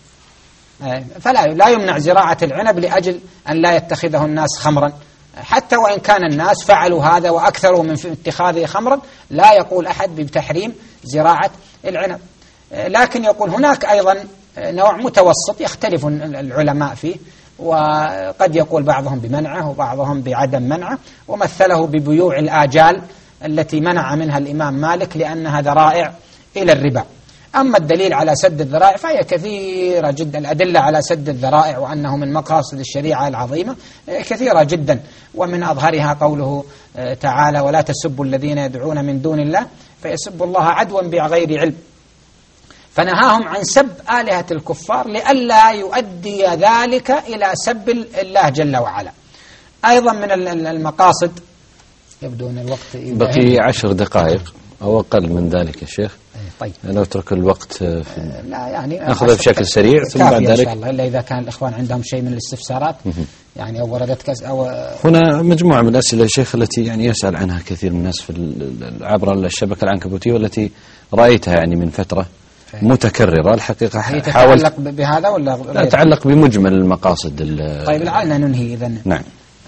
فلا يمنع زراعة العنب لأجل أن لا يتخذه الناس خمرا، حتى وإن كان الناس فعلوا هذا وأكثروا من اتخاذه خمرا، لا يقول أحد بتحريم زراعة العنب. لكن يقول هناك أيضا نوع متوسط يختلف العلماء فيه، وقد يقول بعضهم بمنعه وبعضهم بعدم منعه، ومثله ببيوع الآجال التي منع منها الإمام مالك لأنها ذرائع إلى الربا. أما الدليل على سد الذرائع فهي كثيرة جدا، الأدلة على سد الذرائع وأنه من مقاصد الشريعة العظيمة كثيرة جدا، ومن أظهرها قوله تعالى ولا تسبوا الذين يدعون من دون الله فيسبوا الله عدوا بغير علم، فنهاهم عن سب آلهة الكفار لئلا يؤدي ذلك إلى سب الله جل وعلا. أيضا من المقاصد، يبدو أن الوقت بقي 10 دقائق أو أقل من ذلك يا شيخ. طيب نترك الوقت لا يعني نأخذه بشكل سريع ثم بعد ذلك إن شاء الله، إلا إذا كان الإخوان عندهم شيء من الاستفسارات يعني أو وردت أو هنا مجموعة من الأسئلة يا شيخ التي يعني يسأل عنها كثير من الناس عبر الشبكة العنكبوتية، والتي رأيتها يعني من فترة متكررة. الحقيقة تتعلق بهذا ولا لا تتعلق بمجمل المقاصد. طيب لعلنا ننهي إذن. نعم.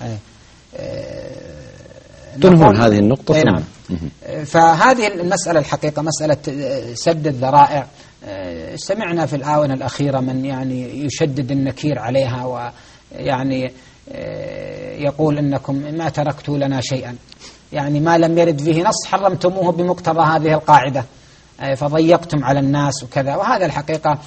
تنهون هذه النقطة. نعم. فهذه المسألة الحقيقة مسألة سد الذرائع، سمعنا في الآونة الأخيرة من يعني يشدد النكير عليها، ويعني يقول إنكم ما تركتوا لنا شيئا، يعني ما لم يرد فيه نص حرمتموه بمقتضى هذه القاعدة، فضيقتم على الناس وكذا. وهذا الحقيقة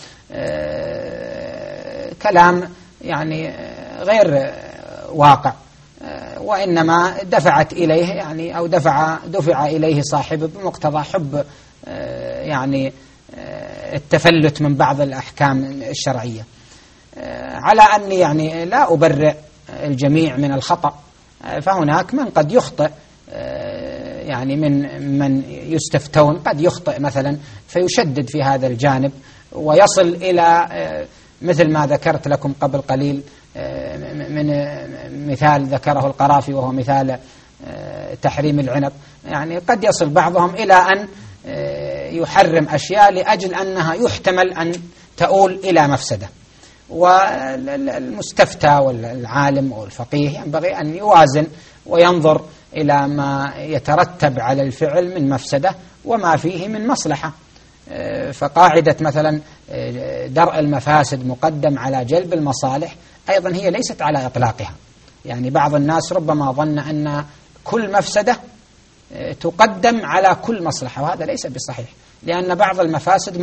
كلام يعني غير واقع، وإنما دفعت إليه يعني أو دفع إليه صاحبه بمقتضى حب يعني التفلت من بعض الأحكام الشرعية، على أني يعني لا أبرئ الجميع من الخطأ، فهناك من قد يخطئ، يعني من يستفتون قد يخطئ مثلا فيشدد في هذا الجانب ويصل إلى مثل ما ذكرت لكم قبل قليل من مثال ذكره القرافي وهو مثال تحريم العنب. يعني قد يصل بعضهم إلى أن يحرم أشياء لأجل أنها يحتمل أن تؤول إلى مفسدة، والمستفتى والعالم والفقيه ينبغي أن يوازن وينظر إلى ما يترتب على الفعل من مفسدة وما فيه من مصلحة. فقاعدة مثلا درء المفاسد مقدم على جلب المصالح أيضا هي ليست على إطلاقها، يعني بعض الناس ربما ظن أن كل مفسدة تقدم على كل مصلحة، وهذا ليس بصحيح، لأن بعض المفاسد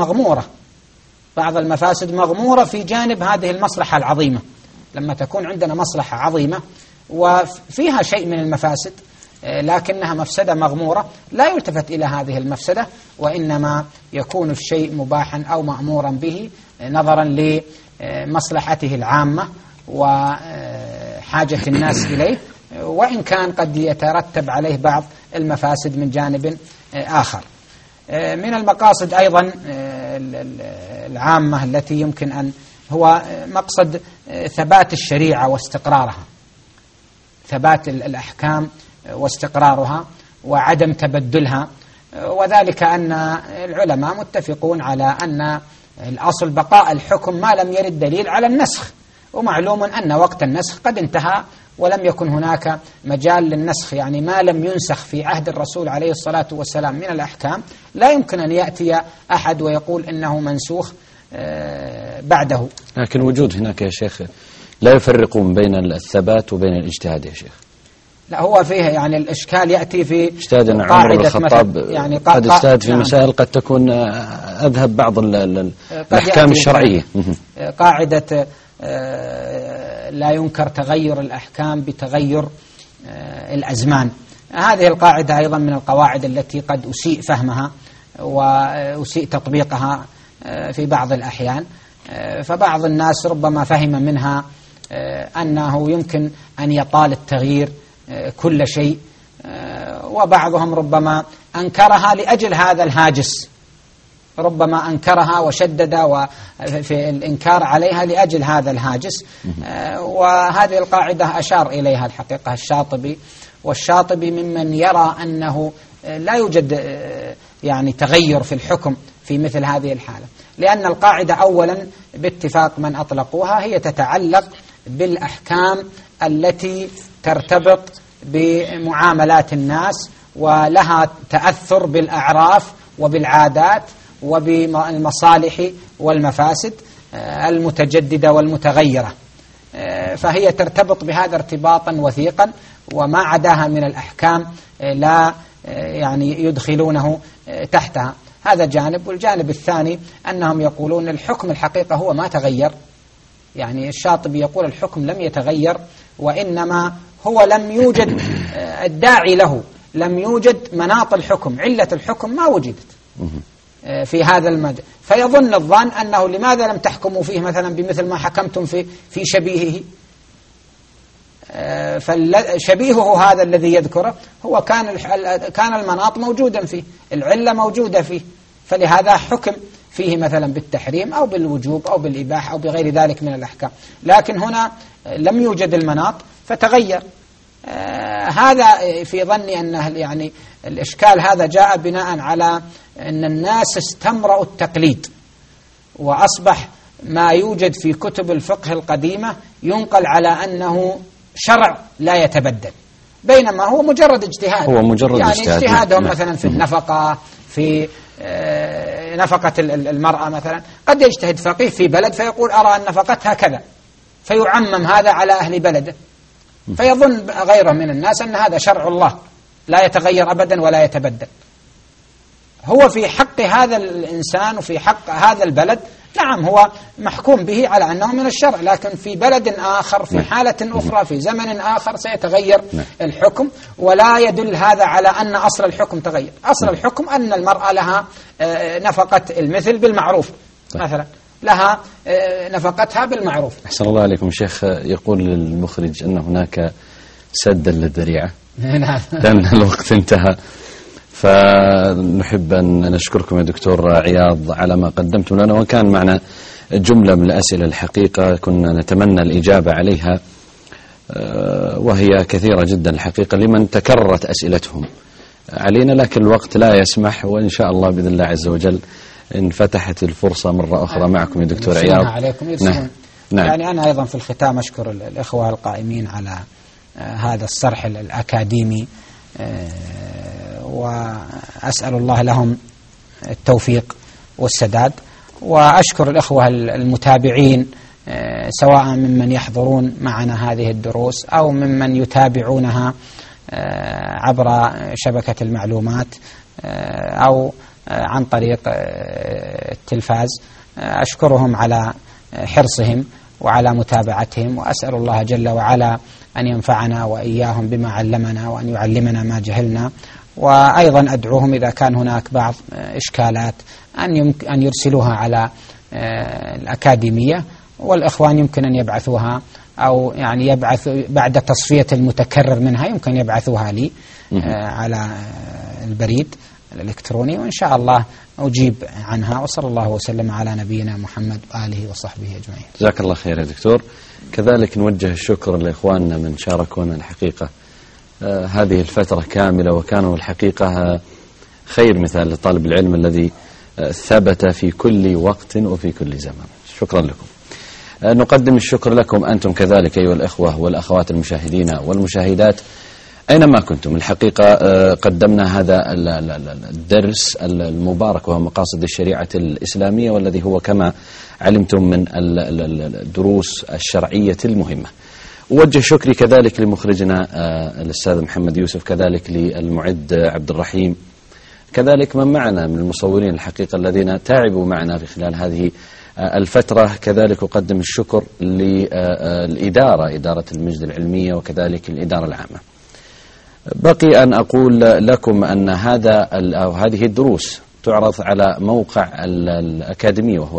مغمورة في جانب هذه المصلحة العظيمة. لما تكون عندنا مصلحة عظيمة وفيها شيء من المفاسد لكنها مفسدة مغمورة، لا يلتفت إلى هذه المفسدة، وإنما يكون الشيء مباحا أو مأمورا به نظرا لمصلحته العامة وحاجة الناس إليه، وإن كان قد يترتب عليه بعض المفاسد من جانب آخر. من المقاصد أيضا العامة التي يمكن أن هو مقصد ثبات الشريعة واستقرارها، ثبات الأحكام واستقرارها وعدم تبدلها، وذلك أن العلماء متفقون على أن الأصل بقاء الحكم ما لم يرد دليل على النسخ، ومعلوم أن وقت النسخ قد انتهى ولم يكن هناك مجال للنسخ، يعني ما لم ينسخ في عهد الرسول عليه الصلاة والسلام من الأحكام لا يمكن أن يأتي أحد ويقول إنه منسوخ بعده. لكن وجود هناك يا شيخ لا يفرقون بين الثبات وبين الاجتهاد يا شيخ. لا، هو فيه يعني الإشكال يأتي في اجتهاد عمر بن الخطاب، يعني قد اجتهد في مسائل قد تكون أذهب بعض الأحكام الشرعية. قاعدة لا ينكر تغير الأحكام بتغير الأزمان، هذه القاعدة أيضا من القواعد التي قد أسيء فهمها وأسيء تطبيقها في بعض الأحيان، فبعض الناس ربما فهم منها أنه يمكن أن يطال التغيير كل شيء، وبعضهم ربما أنكرها لأجل هذا الهاجس، ربما أنكرها وشدد في الإنكار عليها لأجل هذا الهاجس. وهذه القاعدة أشار إليها الحقيقة الشاطبي، والشاطبي ممن يرى أنه لا يوجد يعني تغير في الحكم في مثل هذه الحالة، لأن القاعدة أولا باتفاق من أطلقوها هي تتعلق بالأحكام التي ترتبط بمعاملات الناس ولها تأثر بالأعراف وبالعادات وبالمصالح والمفاسد المتجددة والمتغيرة، فهي ترتبط بهذا ارتباطا وثيقا، وما عداها من الأحكام لا يعني يدخلونه تحتها. هذا جانب. والجانب الثاني أنهم يقولون الحكم الحقيقة هو ما تغير، يعني الشاطبي يقول الحكم لم يتغير، وإنما هو لم يوجد الداعي له، لم يوجد مناط الحكم، علة الحكم ما وجدت في هذا المجال، فيظن الظان أنه لماذا لم تحكموا فيه مثلا بمثل ما حكمتم في شبيهه، فشبيهه هذا الذي يذكره هو كان المناط موجودا فيه، العلة موجودة فيه، فلهذا حكم فيه مثلا بالتحريم أو بالوجوب أو بالإباحة أو بغير ذلك من الأحكام، لكن هنا لم يوجد المناط فتغير. هذا في ظني أنه يعني الإشكال هذا جاء بناء على أن الناس استمرأوا التقليد، وأصبح ما يوجد في كتب الفقه القديمة ينقل على أنه شرع لا يتبدل، بينما هو مجرد اجتهاد، هو مجرد يعني اجتهادهم نعم. مثلا في النفقة، في نفقة المرأة مثلا، قد يجتهد فقيه في بلد فيقول أرى أن نفقتها كذا، فيعمم هذا على أهل بلده، فيظن غيره من الناس أن هذا شرع الله لا يتغير أبدا ولا يتبدل. هو في حق هذا الإنسان وفي حق هذا البلد نعم هو محكوم به على أنه من الشرع، لكن في بلد آخر في حالة أخرى في زمن آخر سيتغير الحكم، ولا يدل هذا على أن أصل الحكم تغير. أصل الحكم أن المرأة لها نفقة المثل بالمعروف مثلا، لها نفقتها بالمعروف. أحسن الله عليكم شيخ. يقول المخرج أن هناك سدا للذريعة لأن الوقت انتهى، فنحب أن نشكركم يا دكتور عياض على ما قدمتم لنا، وكان معنا جملة من الأسئلة الحقيقة كنا نتمنى الإجابة عليها، وهي كثيرة جدا الحقيقة لمن تكررت أسئلتهم علينا، لكن الوقت لا يسمح، وإن شاء الله بإذن الله عز وجل إن فتحت الفرصة مرة أخرى معكم يا دكتور عياض. عليكم نعم. يعني أنا أيضا في الختام أشكر الإخوة القائمين على هذا الصرح الأكاديمي، وأسأل الله لهم التوفيق والسداد، وأشكر الإخوة المتابعين سواء ممن يحضرون معنا هذه الدروس أو ممن يتابعونها عبر شبكة المعلومات أو عن طريق التلفاز. أشكرهم على حرصهم وعلى متابعتهم، وأسأل الله جل وعلا أن ينفعنا وإياهم بما علمنا وأن يعلمنا ما جهلنا. وأيضا أدعوهم إذا كان هناك بعض إشكالات أن يرسلوها على الأكاديمية، والإخوان يمكن أن يبعثوها أو يعني يبعثوا بعد تصفية المتكرر منها، يمكن يبعثوها لي على البريد الإلكتروني، وإن شاء الله أجيب عنها. وصلى الله وسلم على نبينا محمد وآله وصحبه أجمعين. جزاك الله خير يا دكتور. كذلك نوجه الشكر لإخواننا من شاركونا الحقيقة هذه الفترة كاملة، وكانوا الحقيقة خير مثال لطالب العلم الذي ثبت في كل وقت وفي كل زمان. شكرا لكم. نقدم الشكر لكم أنتم كذلك أيها الأخوة والأخوات المشاهدين والمشاهدات أينما كنتم. الحقيقة قدمنا هذا الدرس المبارك وهو مقاصد الشريعة الإسلامية، والذي هو كما علمتم من الدروس الشرعية المهمة. أوجه شكري كذلك لمخرجنا الأستاذ محمد يوسف، كذلك للمعد عبد الرحيم، كذلك من معنا من المصورين الحقيقة الذين تعبوا معنا في خلال هذه الفترة. كذلك أقدم الشكر للإدارة، إدارة المجد العلمية، وكذلك الإدارة العامة. بقي أن أقول لكم أن هذه الدروس تعرض على موقع الأكاديمية وهو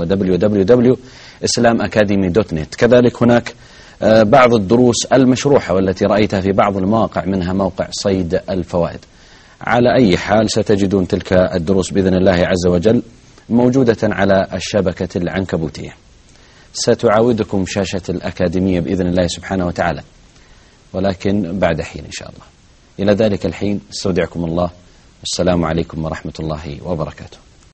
www.islamacademy.net. كذلك هناك بعض الدروس المشروحة والتي رأيتها في بعض المواقع، منها موقع صيد الفوائد. على أي حال ستجدون تلك الدروس بإذن الله عز وجل موجودة على الشبكة العنكبوتية. ستعاودكم شاشة الأكاديمية بإذن الله سبحانه وتعالى، ولكن بعد حين إن شاء الله. إلى ذلك الحين استودعكم الله، والسلام عليكم ورحمة الله وبركاته.